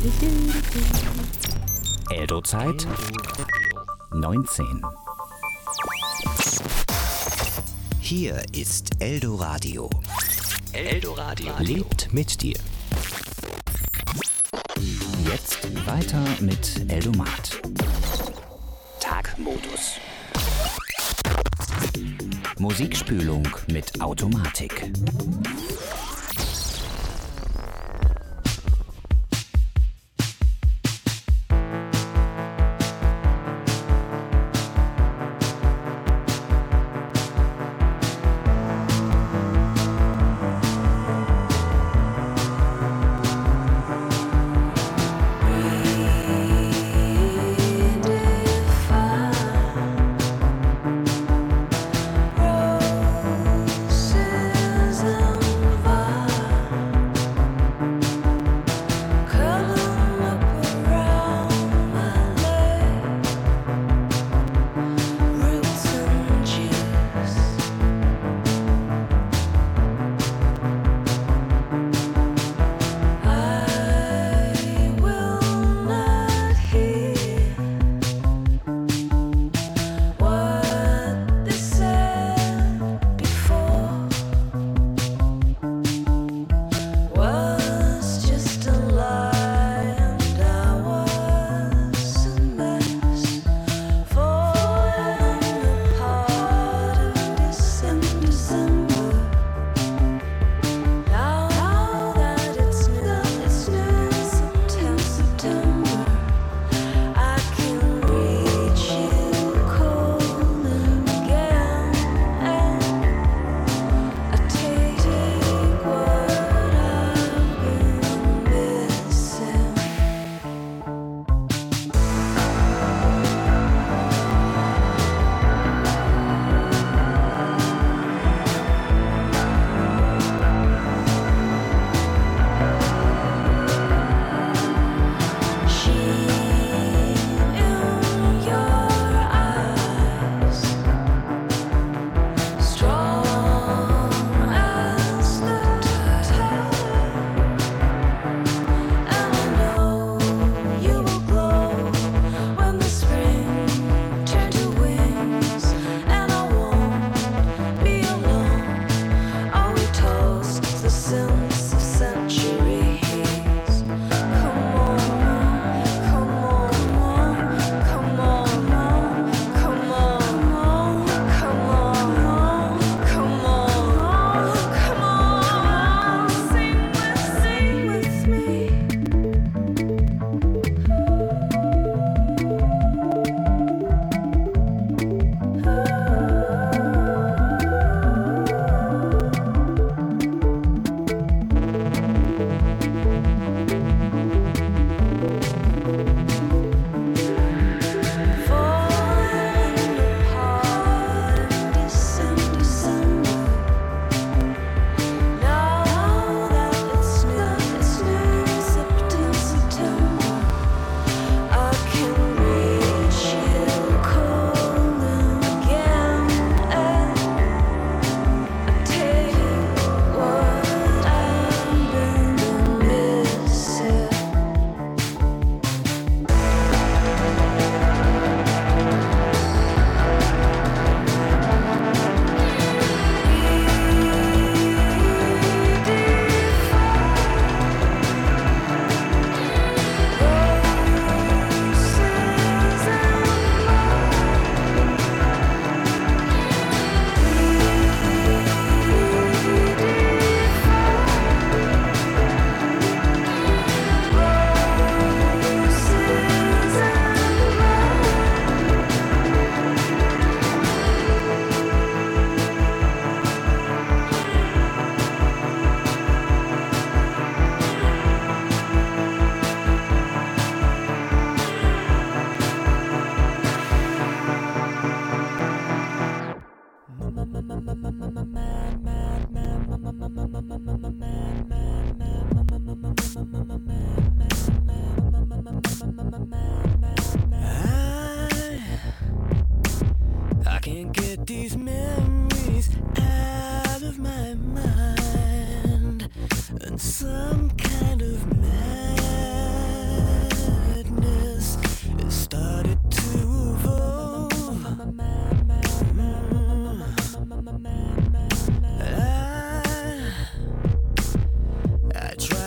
Eldo-Zeit 19. Hier ist Eldoradio. Eldoradio Lebt mit dir. Jetzt weiter mit Eldomat. Tagmodus. Musikspülung mit Automatik.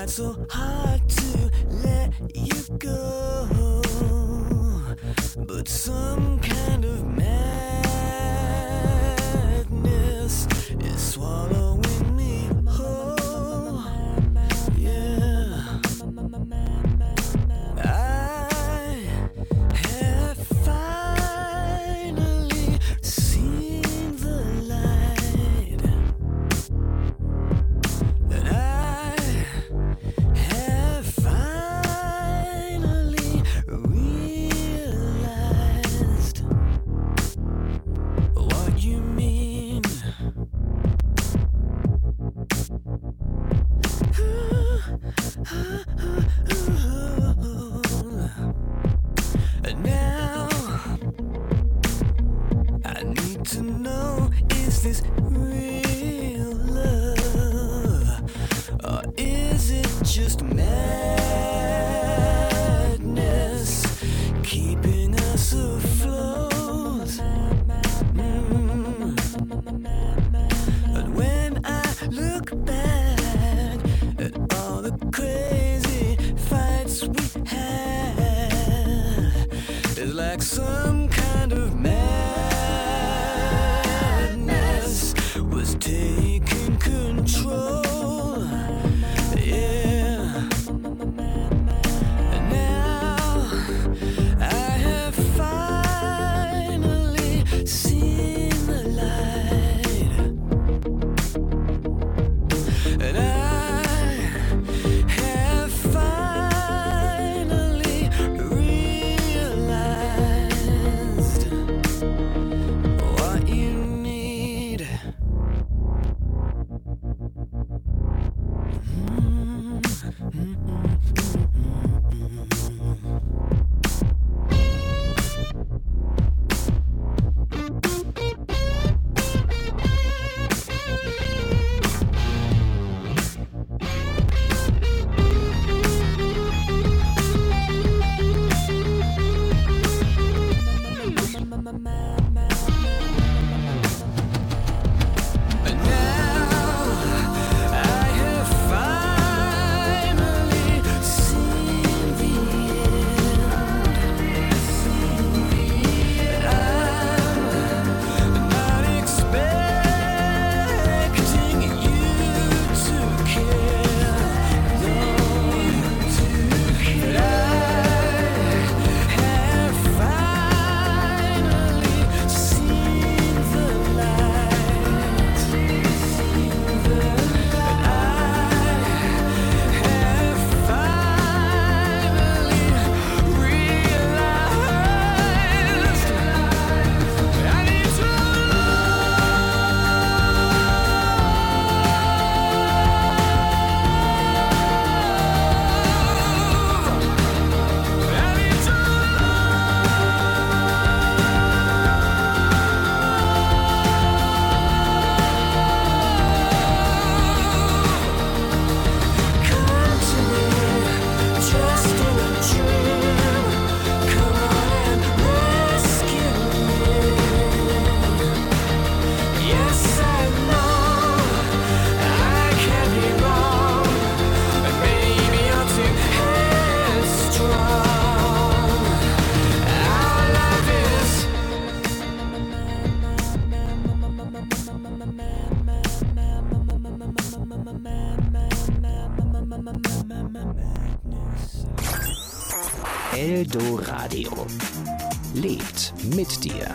tried so hard to let you go, but some kind of madness is swallowing me whole. Yeah, I have finally seen the light, and I have finally realized what you mean. And now I need to know, is this real love, or is it just madness keeping us afloat? And when I look back at all the crazy fights we had, it's like some kind of madness was taking control. Yeah. And now I have finally seen the light, and I have finally realized what you need. And now I have finally seen the end. I'm not expecting you to care, no, but I have finally seen the light, and I have finally realized I need to come to me, just in a dream. Come on and rescue me. Yes, I know I can be wrong, but maybe you're too headstrong. Our love is Eldo Radio. Lebt mit dir.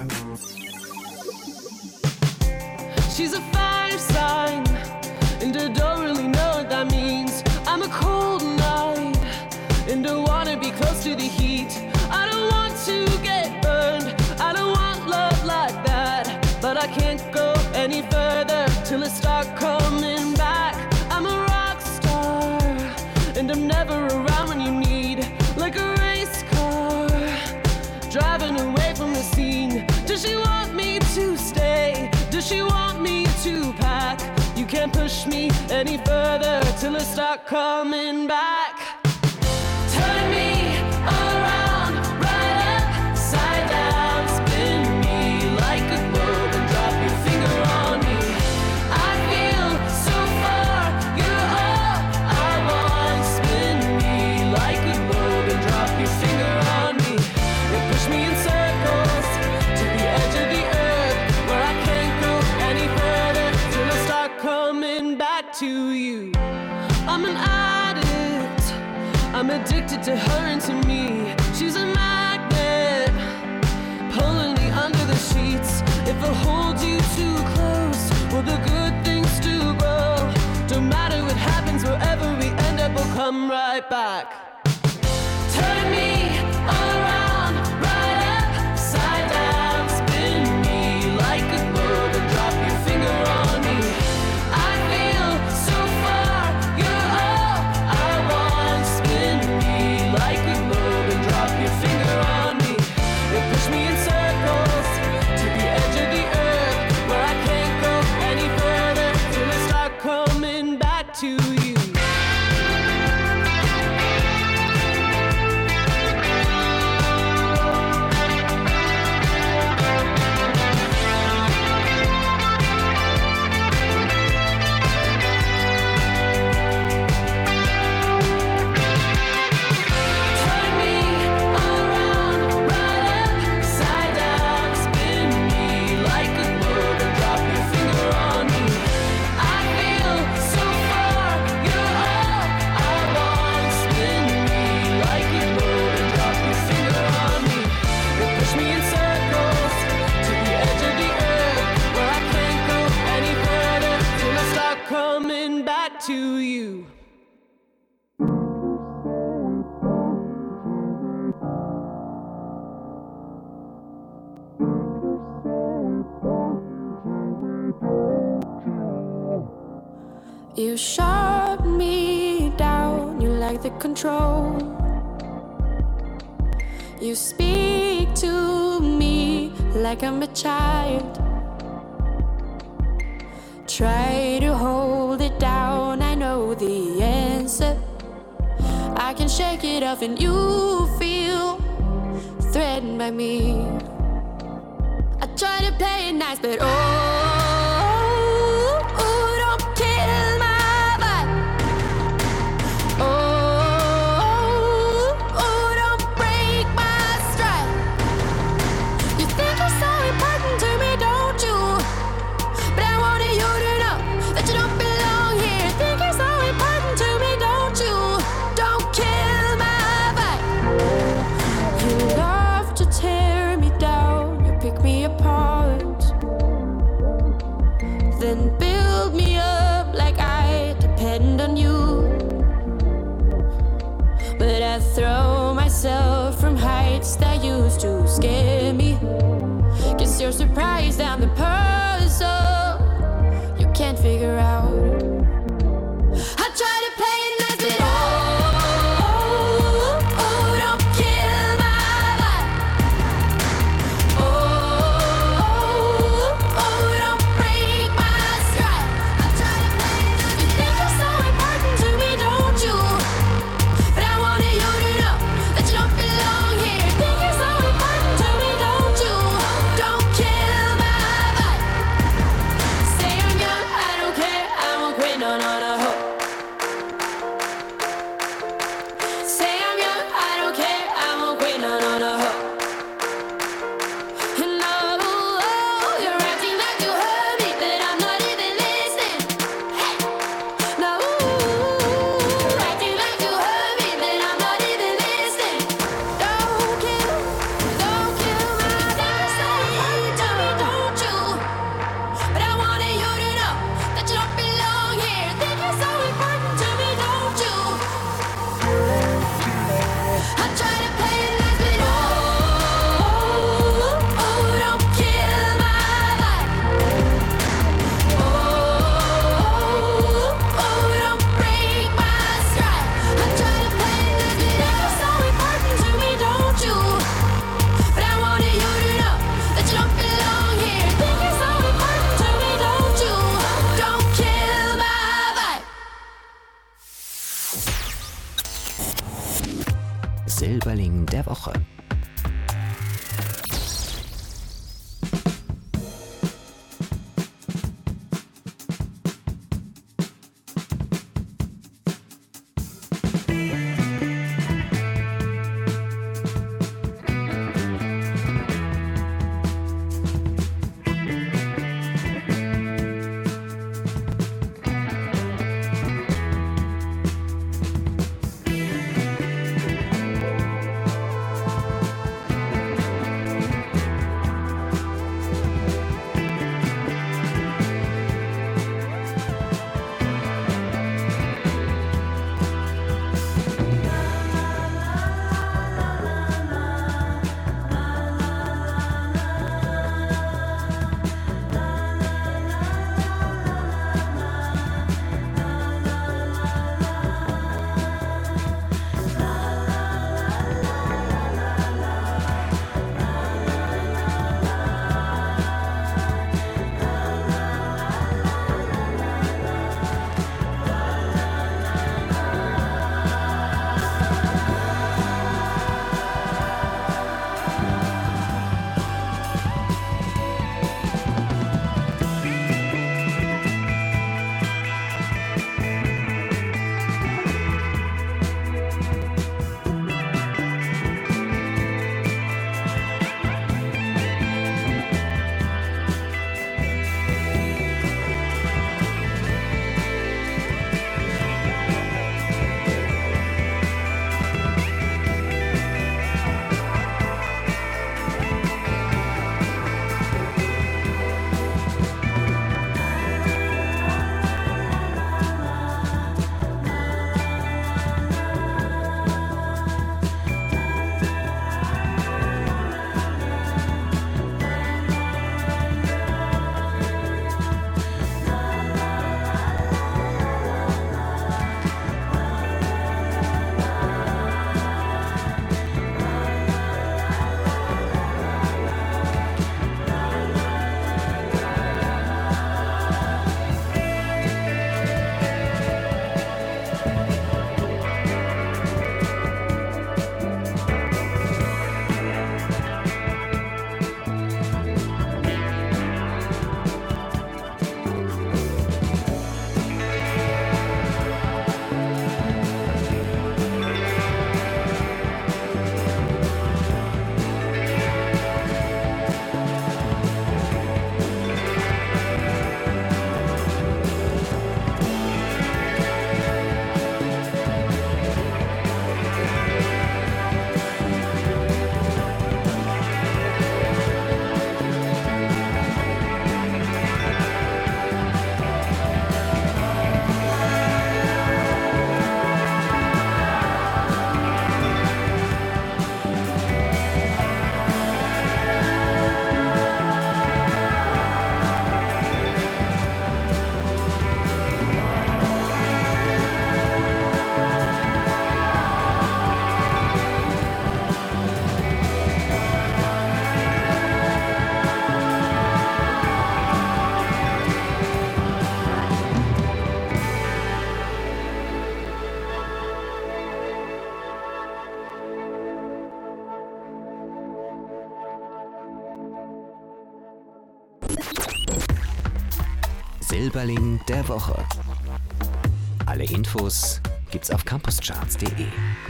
She's a fire sign, and I don't really know what that means. I'm a cold night, and I wanna be close to the heat. I don't want to get burned, I don't want love like that, but I can't go any further till I start coming back. I'm a rock star, and I'm never around when you need, like a race car, driving away from the scene. Does she want me to stay? Does she want me to pack? You can't push me any further till I start coming back. Turn me around, right upside down, spin me like a globe and drop your finger on me. I feel so far, you're all I want. addicted to her and to me. She's a magnet, pulling me under the sheets. If I hold you too close, will the good things still grow? Don't matter what happens, wherever we end up, we'll come right back. Turn me around, right upside down, spin me like a globe and drop your finger on me. I feel so far, you're all I want. Spin me like a globe and drop your finger on me. You push me in circles to the edge of the earth, where I can't go any further till I start coming back to you. Coming back to you. You shut me down, you like the control. You speak to me like I'm a child. Try to hold it down, I know the answer. I can shake it off and you feel threatened by me. I try to play it nice, but don't kill my vibe. Don't break my stride. You think you're so important to me, don't you? But I wanted you to know that you don't belong here. Think you're so important to me, don't you? Don't kill my vibe. You love to tear me down, you pick me apart, then build me up like I depend on you. But I throw myself from heights that used to scare me. Guess you're surprised I'm the puzzle you can't figure out. I try to play it nice, but don't kill my vibe. Don't break my stride. I try to play it nice. You think you're so important to me, don't you? But I wanted you to know that you don't belong here. Think you're so important to me, don't you? Don't kill my vibe. Say I'm young, I don't care, I won't quit, no, no, no. Say I'm young, I don't care, I won't quit, no, no, no. No, you're acting like you heard me, but I'm not even listening. Hey, no, you're acting like you heard me, but I'm not even listening. Don't kill my vibe. Tell me, don't you? But I wanted you to know that you don't belong here. Think you're so important to me, don't you? I try to play it nice, but don't kill my vibe. Don't break my stride. I try to play it nice, but you're so important to me, don't you? But I wanted you to know that you don't belong here. Think you're so important to me, don't you? Don't kill my vibe. Silberling der Woche. Silberling der Woche. Alle Infos gibt's auf campuscharts.de.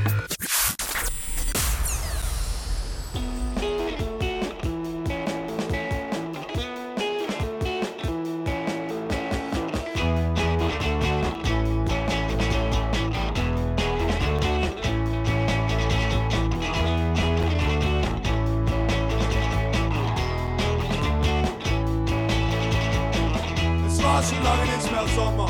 Es war schon lange nicht mehr Sommer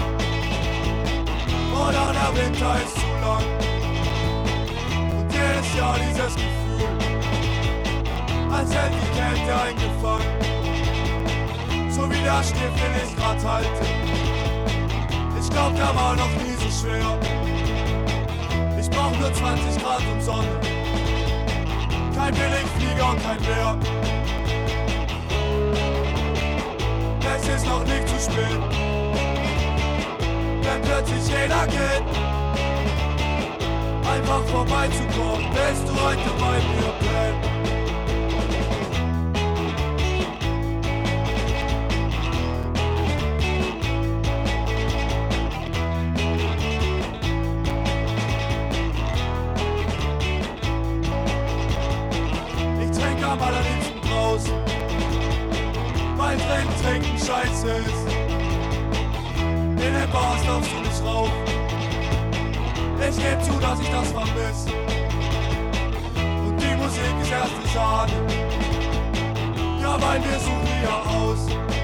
oder der Winter ist zu lang. Und jedes Jahr dieses Gefühl, als hätte die Kälte eingefangen. So wie der Stift, den ich grad halte. Ich glaub, der war noch nie so schwer. Ich brauch nur 20 Grad und Sonne. Kein Billigflieger und kein Bär. Es ist noch nicht zu spät, wenn plötzlich jeder geht. Einfach vorbeizukommen, willst du heute bei mir bleiben? Ich trinke am allerliebsten draußen, weil trinken scheiße ist. In den Bars darfst du nicht rauchen. Ich geb zu, dass ich das vermiss. Und die Musik ist erste Sahne. Ja, weil wir suchen die ja aus.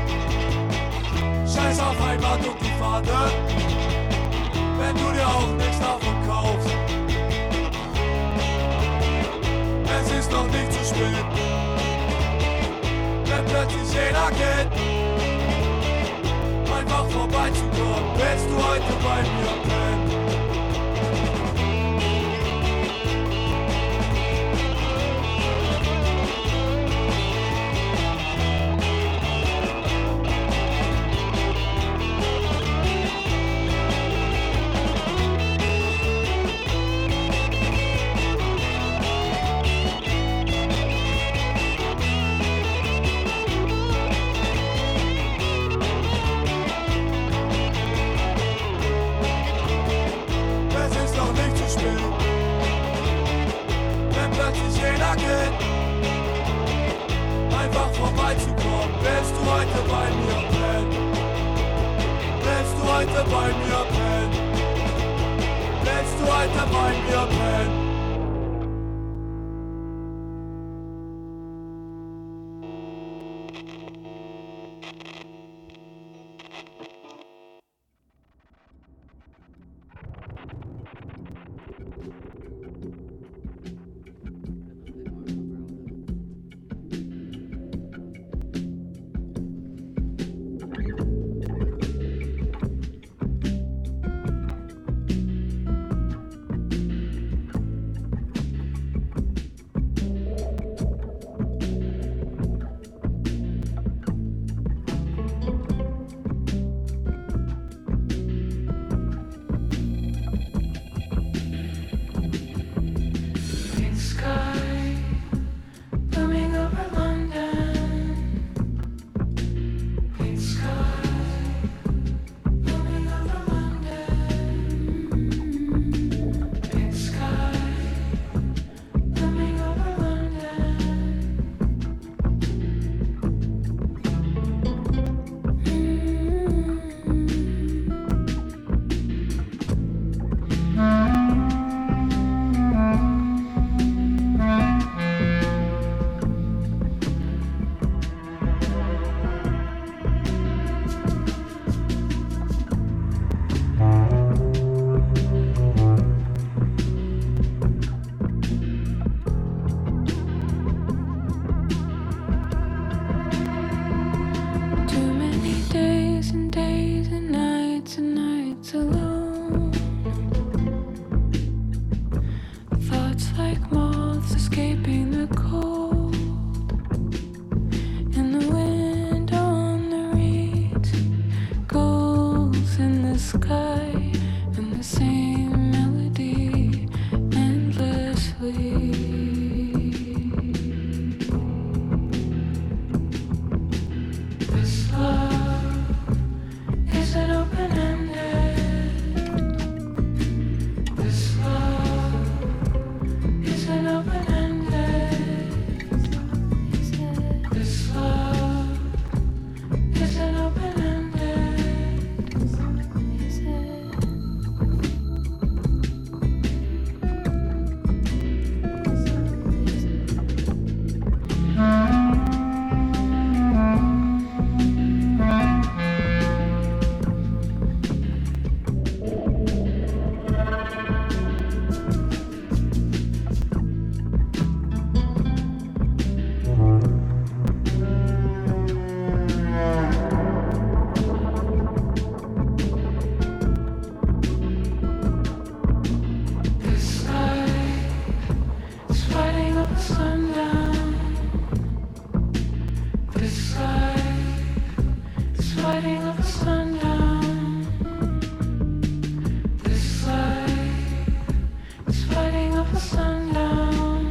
Scheiß auf Heimat und die Fahne, wenn du dir auch nichts davon kaufst. Es ist noch nicht zu spät, wenn plötzlich jeder geht. Einfach vorbeizukommen, willst du heute bei mir pennen? Einfach vorbeizukommen, willst du heute bei mir pennen? Willst du heute bei mir pennen? Willst du heute bei mir pennen? sundown.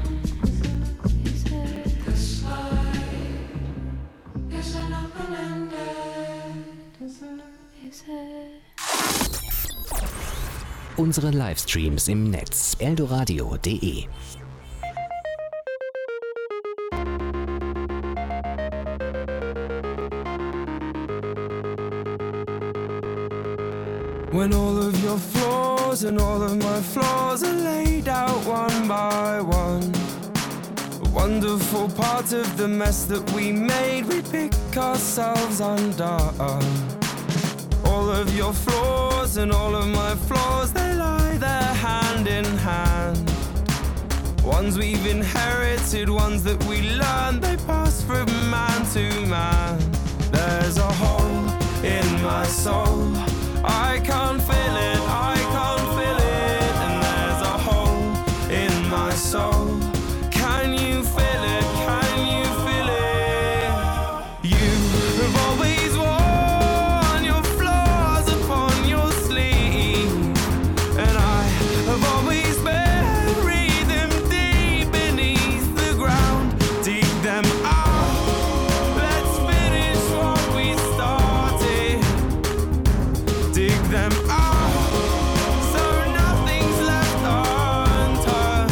This life isn't open-ended. Is it? Unsere Livestreams im Netz eldoradio.de. When all of your flaws and all of my flaws are laid out one by one, a wonderful part of the mess that we made, we pick ourselves undone. All of your flaws and all of my flaws, they lie there hand in hand. Ones we've inherited, ones that we learned, they pass from man to man. There's a hole in my soul, I can't feel it, I can't feel it. And there's a hole in my soul, can you feel it, can you feel it? You have always worn your flaws upon your sleeve, and I have always buried them deep beneath the ground. Dig them out, let's finish what we started. Dig them out, so nothing's left unturned.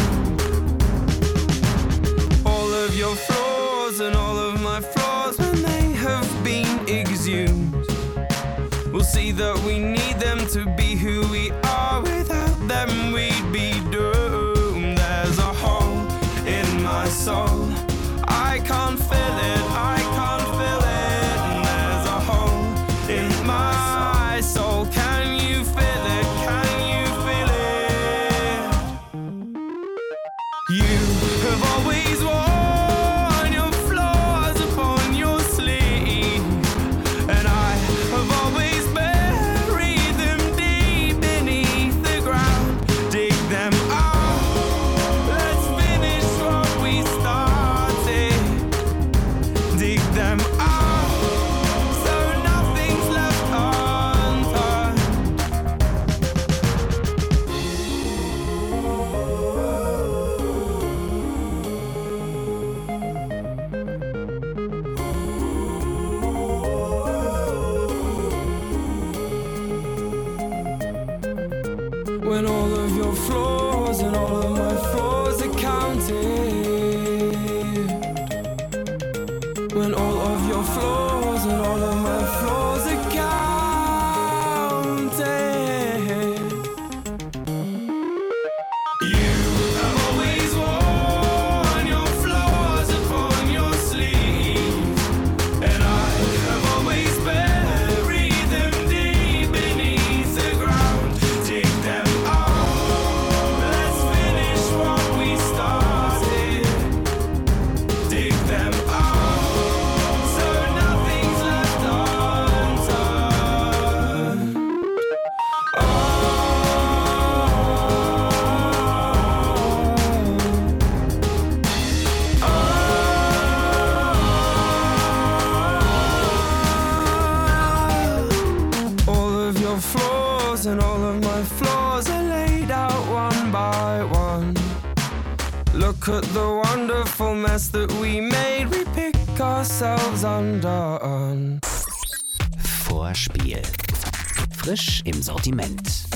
All of your flaws and all of my flaws, when they have been exhumed, we'll see that we need them to be who we are. Without them we'd be doomed. There's a hole in my soul, I can't feel it, I can't feel it. And there's a hole in my soul, can you feel it, can you feel it? You have always worn your flaws upon your sleeve, and I have always buried them deep beneath the ground. Dig them out, let's finish what we started. Dig them out, so nothing's left unturned. When all of your flaws and all of my flaws are counted, when all of your flaws and all of my flaws are counted, you have always worn your flaws upon your sleeve, and I have always buried them deep beneath the ground. Dig them out, let's finish what we started. Dig them out, so nothing's left unturned. All of your flaws and all of my flaws are laid out one by one. Look at the wonderful mess that we made, we pick ourselves undone. Vorspiel. Frisch im Sortiment.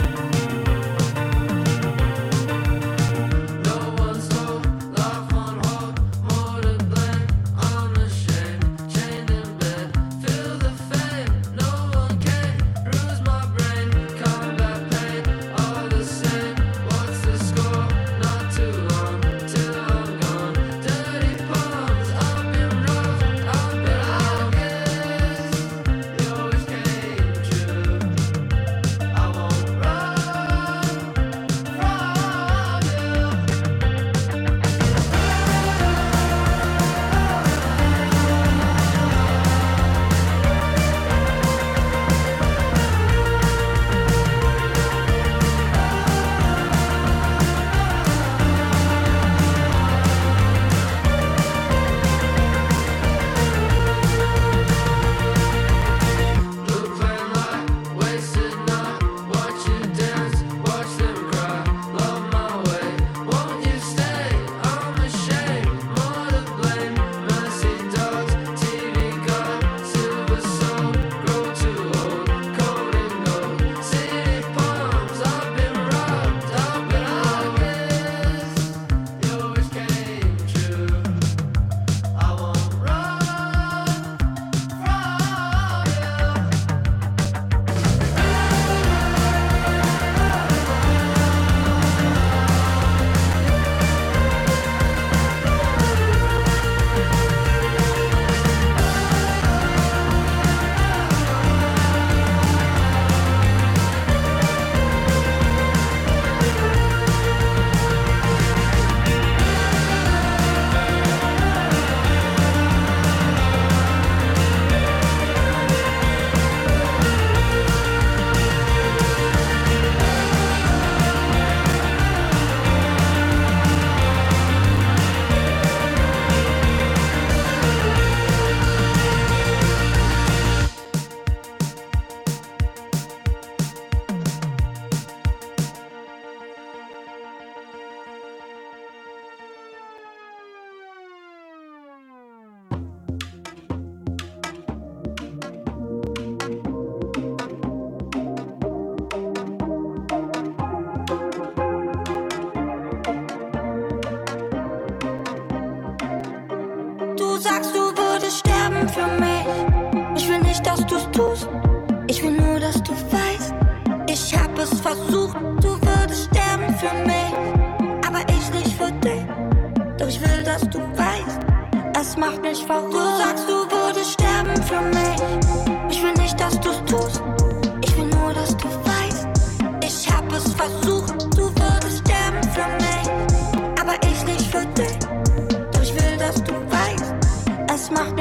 No one stole love on hold.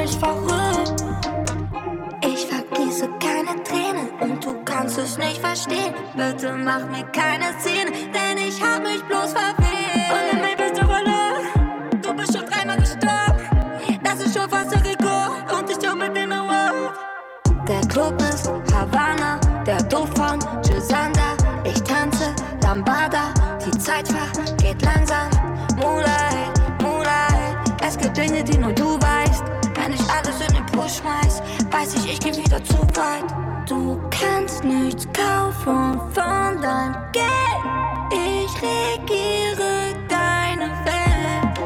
mich verrückt. Ich vergieße keine Tränen und du kannst es nicht verstehen. Bitte mach mir keine Szene, denn ich hab mich bloß verwählt. Und in mir bist du verloren, du bist schon 3-mal gestorben. Das ist schon fast ein Rekord und ich tu mit in der World. Der Club ist Havana, der Duft von Gisanda. Ich tanze Lambada, die Zeit vergeht langsam. Moonlight, Moonlight, es gibt Dinge, die nur du weißt. Wenn ich alles in den Push schmeiß, weiß ich geh wieder zu weit. Du kannst nichts kaufen von deinem Geld. Ich regiere deine Welt.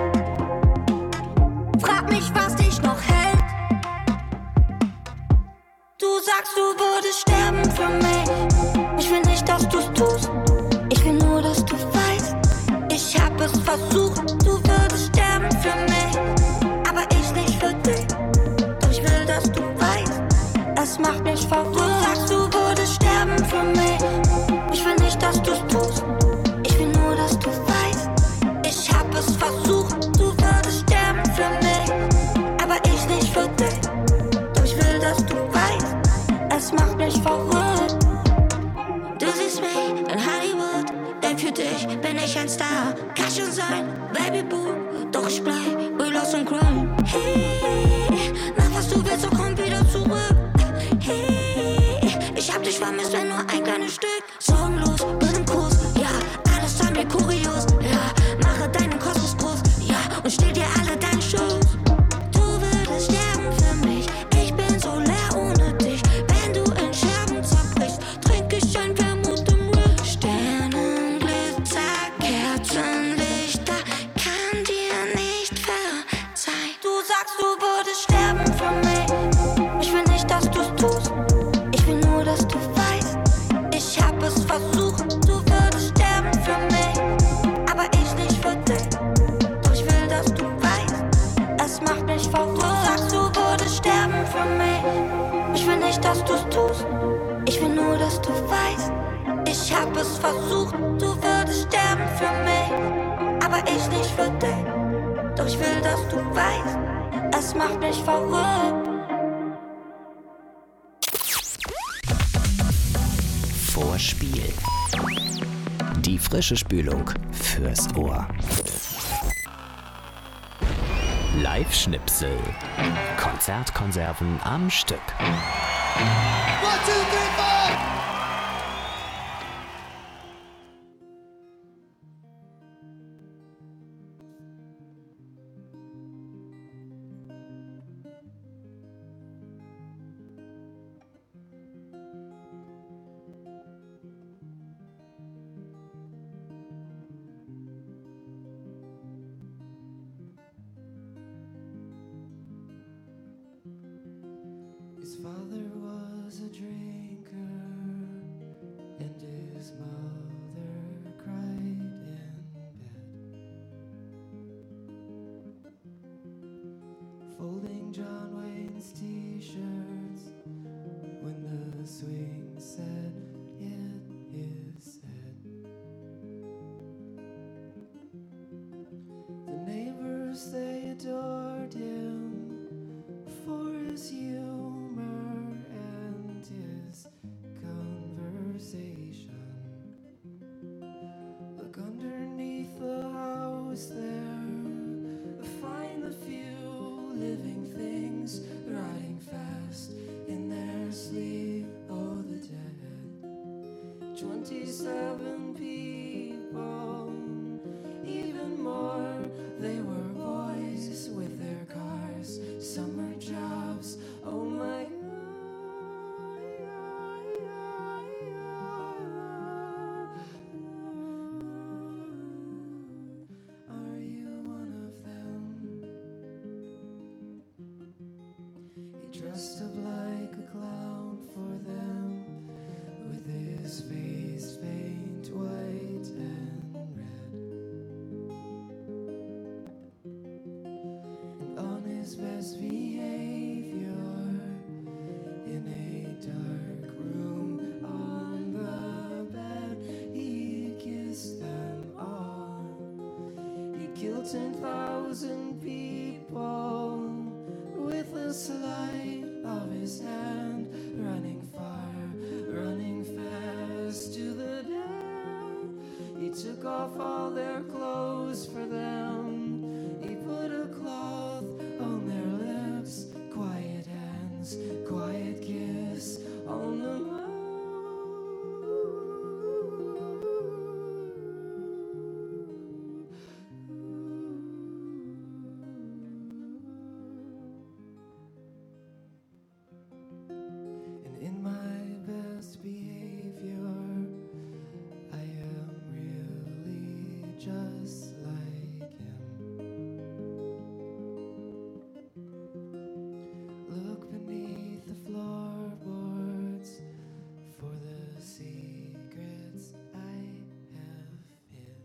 Frag mich, was dich noch hält. Du sagst, du würdest sterben für mich. Ich will nicht, dass du's tust. Ich will nur, dass du weißt. Ich hab es versucht. Du würdest sterben für mich, aber ich nicht für dich. Doch ich will, dass du weißt. Es macht mich verrückt. Du sagst, du würdest sterben für mich. Ich will nicht, dass du's tust. Ich will nur, dass du weißt. Ich hab es versucht. Du würdest sterben für mich, aber ich nicht für dich. Doch ich will, dass du weißt. Es macht mich verrückt. Du siehst mich in Hollywood, denn für dich bin ich ein Star. Kann schon sein, Baby Boo, doch ich bleib lost und crime. Hey, mach was du willst, doch komm wieder zurück. Hey, ich hab dich vermisst, wenn nur ein kleines Stück. Sorgenlos, bin im Kurs, ja, alles an mir kurios. Ja, mache deinen Kosmos groß, ja, und steh dir alle deine Shows. Du würdest sterben für mich, ich bin so leer ohne dich. Wenn du in Scherben zerbrichst, trink ich ein Wermut im Riff. Sternenglitzer, Kerzenlichter, kann dir nicht verzeihen. Du sagst, du würdest sterben für mich. Ich will nicht, dass du's tust. Ich will nur, dass du weißt. Ich hab es versucht. Du würdest sterben für mich, aber ich nicht für dich. Doch ich will, dass du weißt. Es macht mich verrückt. Du sagst, du würdest sterben für mich. Ich will nicht, dass du's tust. Ich will nur, dass du weißt. Ich hab es versucht. Du würdest sterben für mich, aber ich nicht für dich. Doch ich will, dass du weißt. Es macht mich verrückt. Vorspiel. Die frische Spülung fürs Ohr. Live-Schnipsel. Konzertkonserven am Stück. 1, 2, 3, 4. His father was a drinker, and his mother cried in bed. Folding John Wayne's t-shirts when the swing set hit his head. The neighbors, they adored him for his humor and his conversation. Look underneath the house there, find the few living things riding fast in their sleep. Oh, the dead. 27 people, even more. They were boys with their cars, summer jobs. Oh my God. Are you one of them? He dressed up like a clown for them, with his face paint white and red. And on his best behavior, in a dark room on the bed, he kissed them all. He killed 10,000 people with a light of his hand, running far, running fast to the dam. He took off all their clothes for them. He put a cloth on their lips, quiet hands, quiet kiss on the mouth. And in my best behavior, I am really just like him. Look beneath the floorboards for the secrets I have hid.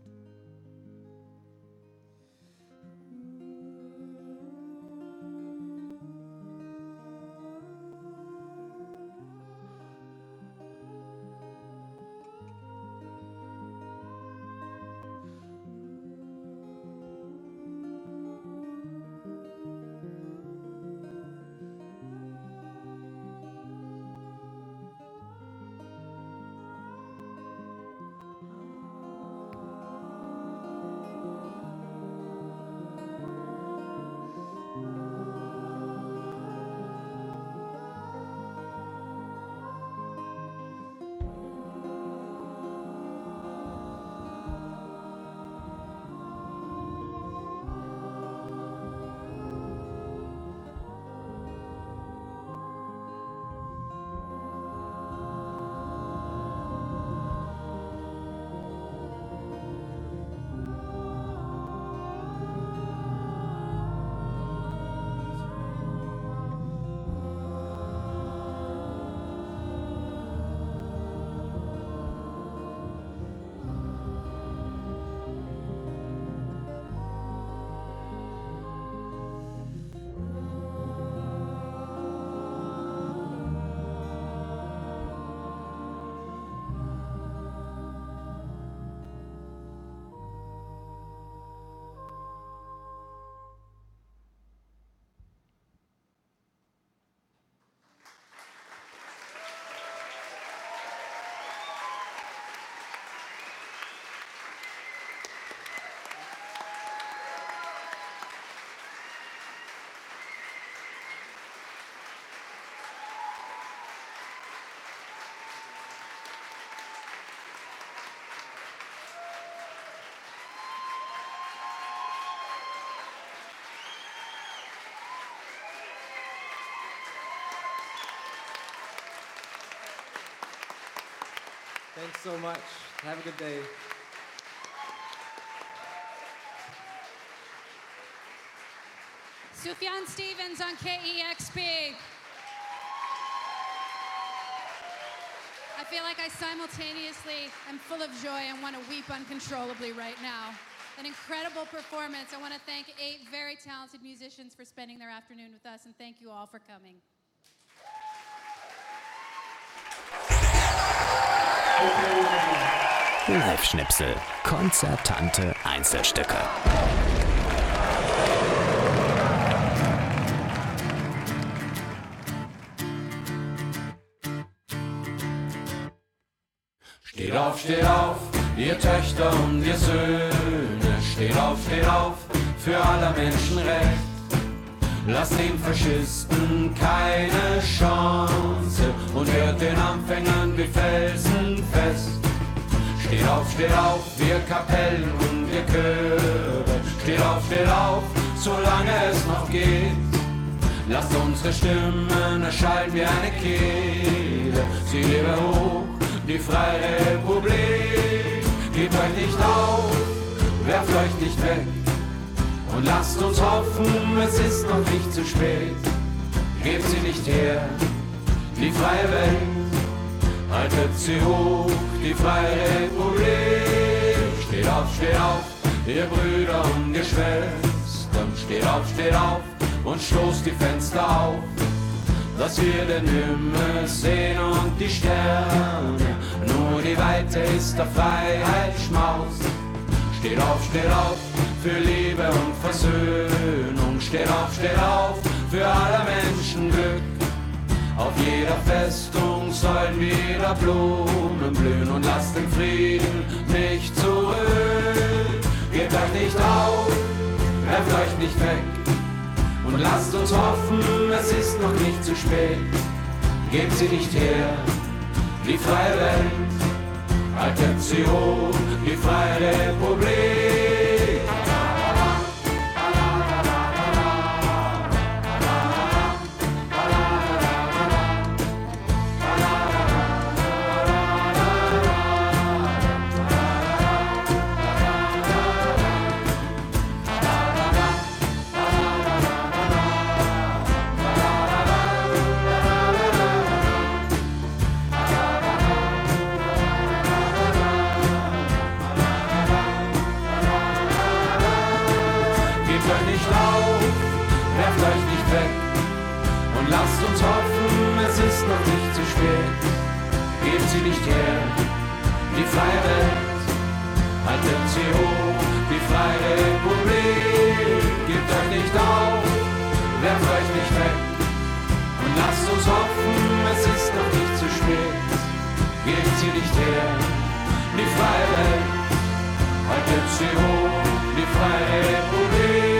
Thanks so much. Have a good day. Sufjan Stevens on KEXP. I feel like I simultaneously am full of joy and want to weep uncontrollably right now. An incredible performance. I want to thank 8 very talented musicians for spending their afternoon with us, and thank you all for coming. Live-Schnipsel. Konzertante Einzelstücke. Steht auf, ihr Töchter und ihr Söhne. Steht auf, für aller Menschen Recht. Lasst den Faschisten keine Chance und hört den Anfängern wie Felsen fest. Steht auf, wir Kapellen und wir Chöre. Steht auf, solange es noch geht. Lasst unsere Stimmen erschallen wie eine Kehle. Sie lebe hoch, die Freie Republik. Gebt euch nicht auf, werft euch nicht weg. Und lasst uns hoffen, es ist noch nicht zu spät. Gebt sie nicht her, die freie Welt. Haltet sie hoch, die Freie Republik. Steht auf, ihr Brüder und ihr Schwestern. Steht auf und stoßt die Fenster auf, dass wir den Himmel sehen und die Sterne. Nur die Weite ist der Freiheit Schmaus. Steht auf, für Liebe und Versöhnung. steht auf, für aller Menschen Glück. Auf jeder Festung sollen wieder Blumen blühen und lasst den Frieden nicht zurück. Gebt euch nicht auf, werft euch nicht weg und lasst uns hoffen, es ist noch nicht zu spät. Gebt sie nicht her, die freie Welt, Attention, die freie Republik. Lasst uns hoffen, es ist noch nicht zu spät. Gebt sie nicht her, die freie Welt, haltet sie hoch, die freie Republik. Gebt euch nicht auf, werft euch nicht weg und lasst uns hoffen, es ist noch nicht zu spät. Gebt sie nicht her, die freie Welt, haltet sie hoch, die freie Republik.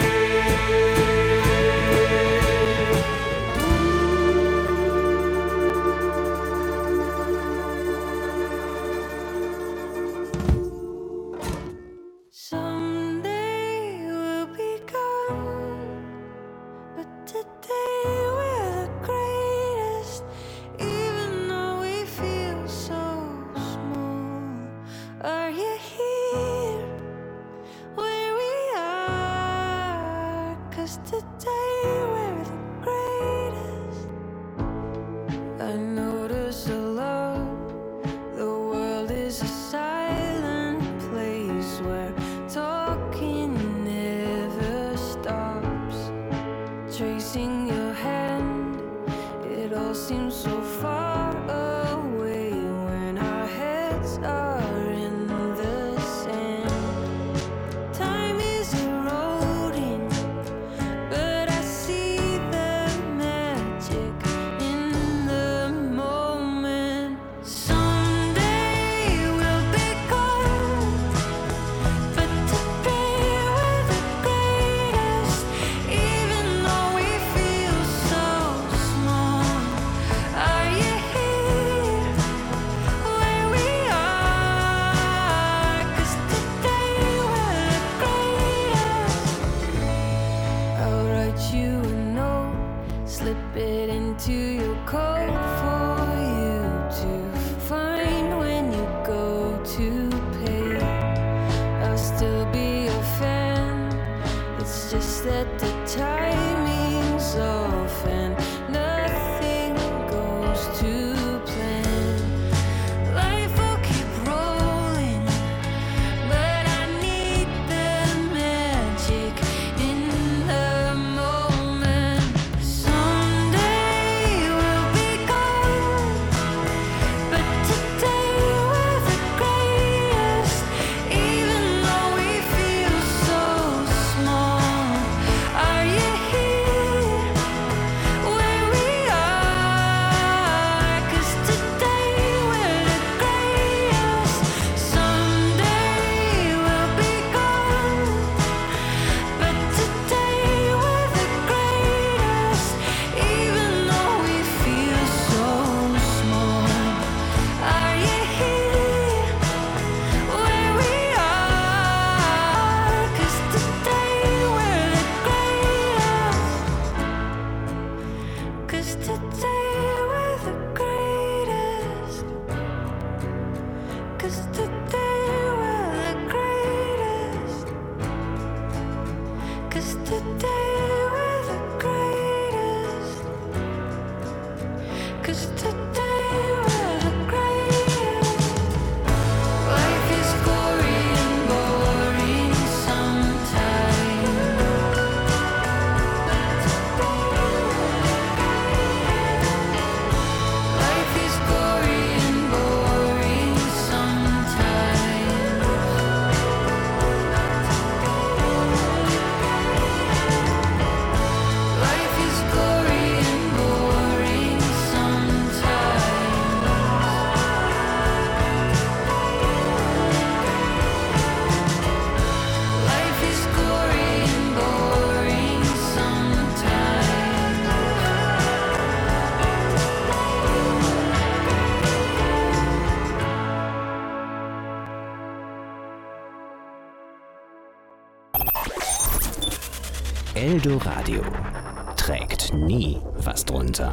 Eldoradio trägt nie was drunter.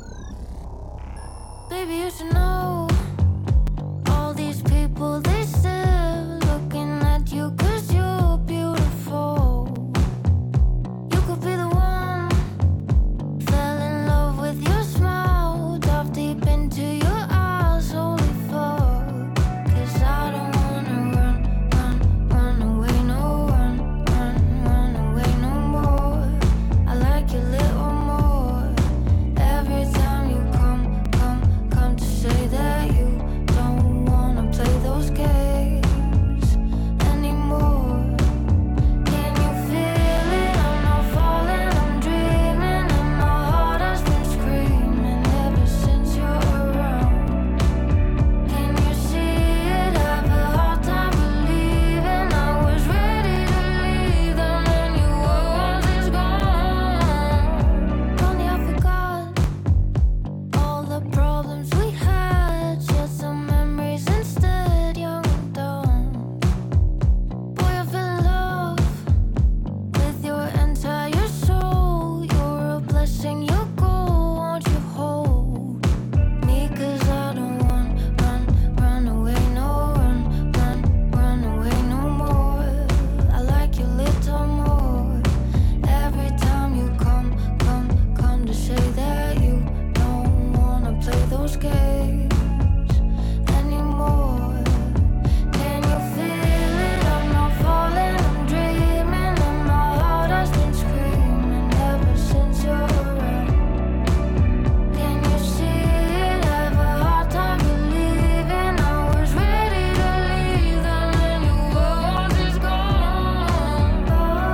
Baby, you should know all these people, they still looking at you 'cause you're beautiful. You could be the one. Fell in love with your smile, dive deep into your eyes, holy fuck. 'Cause I don't wanna run away, no, run away no more. I like you a little more. Every time you come to say that you don't wanna play those games anymore. Can you feel it? I'm not falling, I'm dreaming, and my heart has been screaming ever since you're around. Can you see it? Have a hard time believing I was ready to leave, and then your world is gone. Funny, I forgot all the problems we had, shared some memories instead, young and dumb. Boy, I fell in love with your entire soul. You're a blessing, your goal, won't you hold me? 'Cause I don't run away, no, run away no more. I like you a little more. Every time you come to say that you don't wanna play those games anymore. Can you feel it? I'm not falling, I'm dreaming, and my heart has been screaming ever since you're around. Can you see it? Have a hard time believing I was ready to leave, and then your world is gone.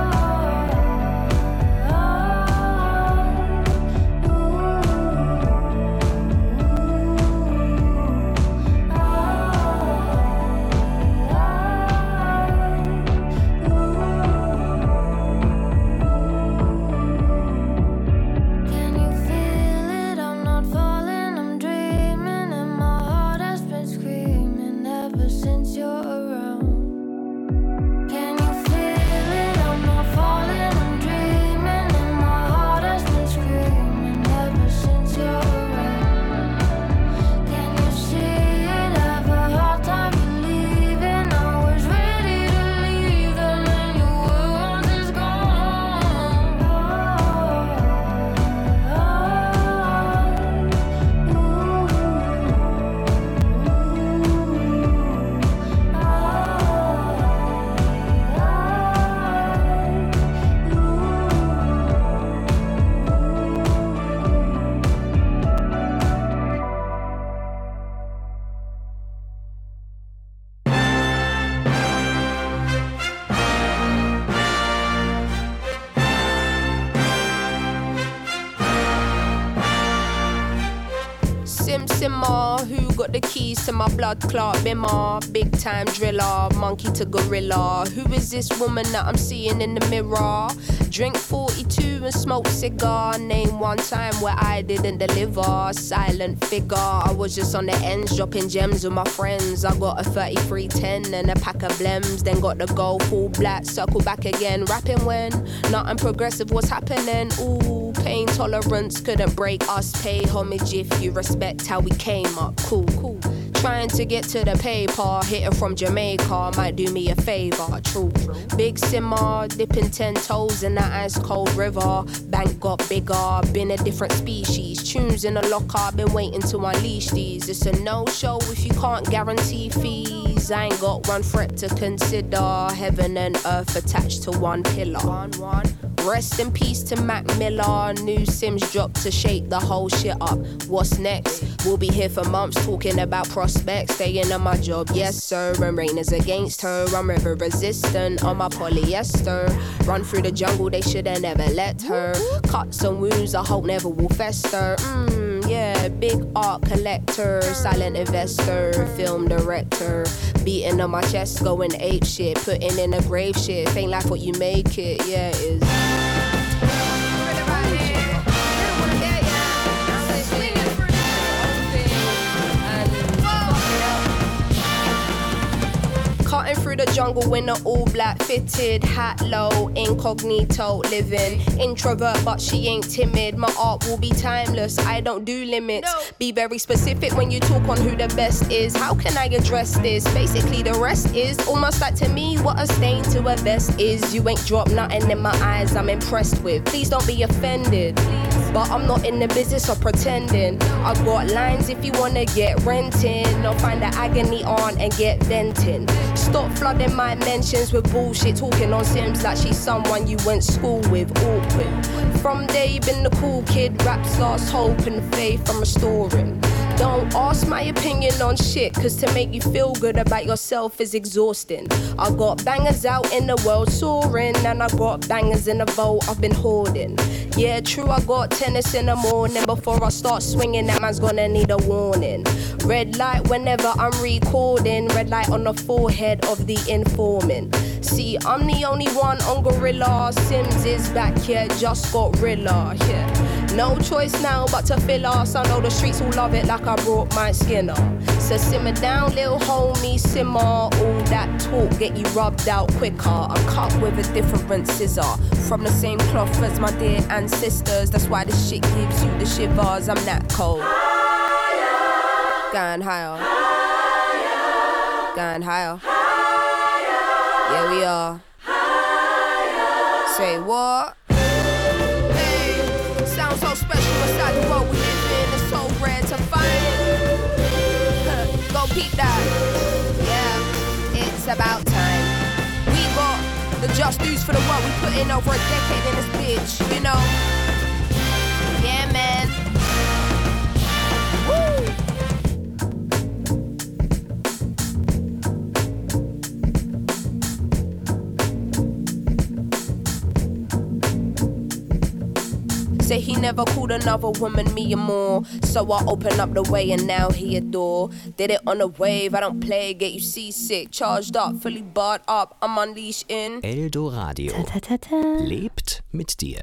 Can you feel it? I'm not falling, I'm dreaming, and my heart has been screaming ever since you're around. Can you feel it? I'm not falling, I'm dreaming, and my heart has been screaming ever since you're around. Can you see it? Have a hard time believing I was ready to leave, and then your world is Simmer, who got the keys to my blood clot bimmer? Big time driller, monkey to gorilla. Who is this woman that I'm seeing in the mirror? Drink 42 and smoke cigar. Name one time where I didn't deliver. Silent figure, I was just on the ends, dropping gems with my friends. I got a 3310 and a pack of blems. Then got the gold full black, circle back again. Rapping when nothing progressive was happening. Ooh, pain tolerance couldn't break us. Pay homage if you respect how we came up. Cool. Trying to get to the paper, hitting from Jamaica might do me a favor. True. Big simmer, dipping 10 toes in that ice cold river. Bank got bigger, been a different species. Tunes in the locker, been waiting to unleash these. It's a no-show if you can't guarantee fees. I ain't got one threat to consider. Heaven and earth attached to one pillar. Rest in peace to Mac Miller. New Sims dropped to shake the whole shit up. What's next? We'll be here for months talking about prospects. Staying on my job, yes sir. And rain is against her. I'm river resistant on my polyester. Run through the jungle, they should've never let her. Cuts and wounds I hope never will fester. Yeah, big art collector, silent investor, film director. Beating on my chest, going ape shit. Putting in a grave shit. Ain't like what you make it, yeah it is. Cutting through the jungle in an all black fitted hat low, incognito living. Introvert, but she ain't timid. My art will be timeless. I don't do limits. Be very specific when you talk on who the best is. How can I address this? Basically, the rest is almost like to me what a stain to a vest is. You ain't dropped nothing in my eyes I'm impressed with. Please don't be offended. But I'm not in the business of pretending. I got lines if you wanna get renting, or find the agony on and get venting. Stop flooding my mentions with bullshit, talking on Sims like she's someone you went school with. Awkward. From day been the cool kid, raps lost hope and faith I'm restoring. Don't ask my opinion on shit, cause to make you feel good about yourself is exhausting. I got bangers out in the world soaring, and I got bangers in the vault I've been hoarding. Yeah, true, I got tennis in the morning. Before I start swinging, that man's gonna need a warning. Red light whenever I'm recording, red light on the forehead of the informant. See, I'm the only one on Gorilla. Sims is back here, just got Rilla, yeah. No choice now but to fill us. I know the streets will love it like I brought my Skinner. So simmer down, little homie, simmer. All that talk get you rubbed out quicker. I'm cut with a different scissor, from the same cloth as my dear ancestors. That's why this shit gives you the shivers. I'm that cold. Going higher. Going higher. Yeah, we are. Say what? Sounds so special inside the world we live in. It's so rare to find it. Go peep that. Yeah, it's about time. We got the just dues for the work we put in over a decade in this bitch, you know? Yeah, man. Woo! Say he never called another woman me and more. So I open up the way and now he adore. Did it on a wave, I don't play, get you seasick. Charged up, fully barred up, I'm unleashed in Eldoradio. Lebt mit dir.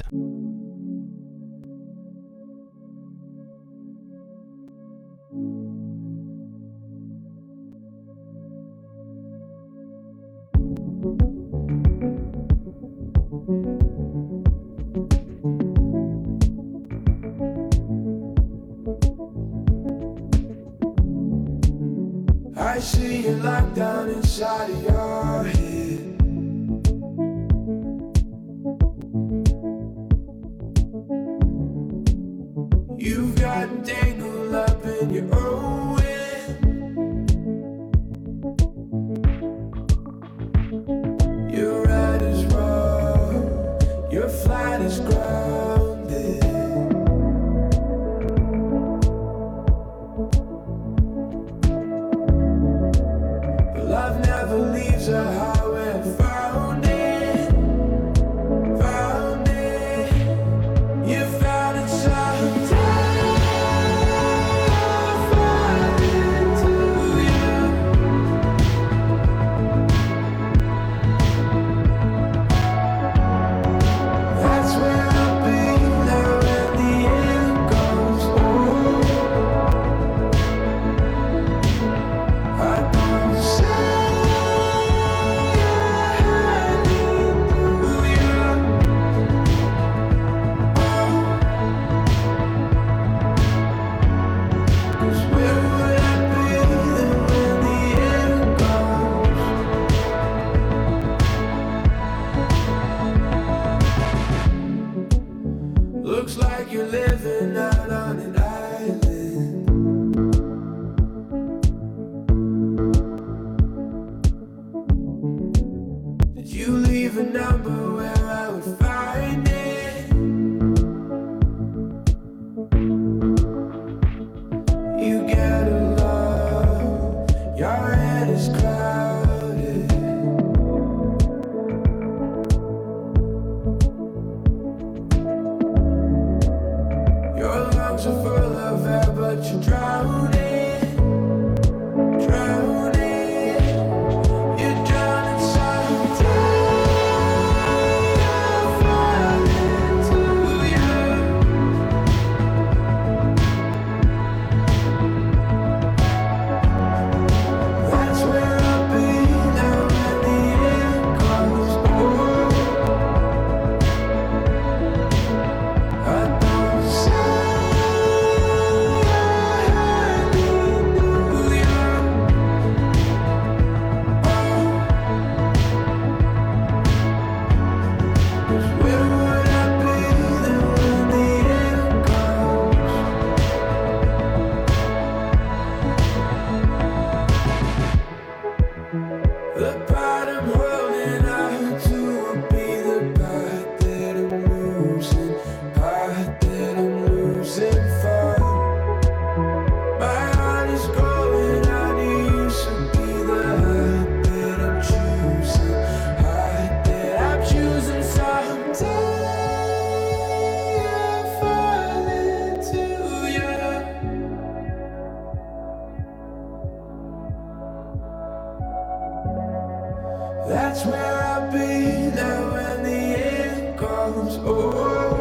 I see you locked down inside of your head. You've gotten tangled up in your own way. Your ride is wrong, your flight is grounded. Love never leaves her how it found it, found it. You found it someday, found it to you. That's where I'll be now when the end goes on. I don't say looks like you're living out on an island. Did you leave a number where I would find it? You get along, your head is clouded. Your lungs are full of air, but you're drowning, drowning. You're drowning someday. I'll fall into you. That's where I'll be now when the That's where I'll be there when the end comes. Oh.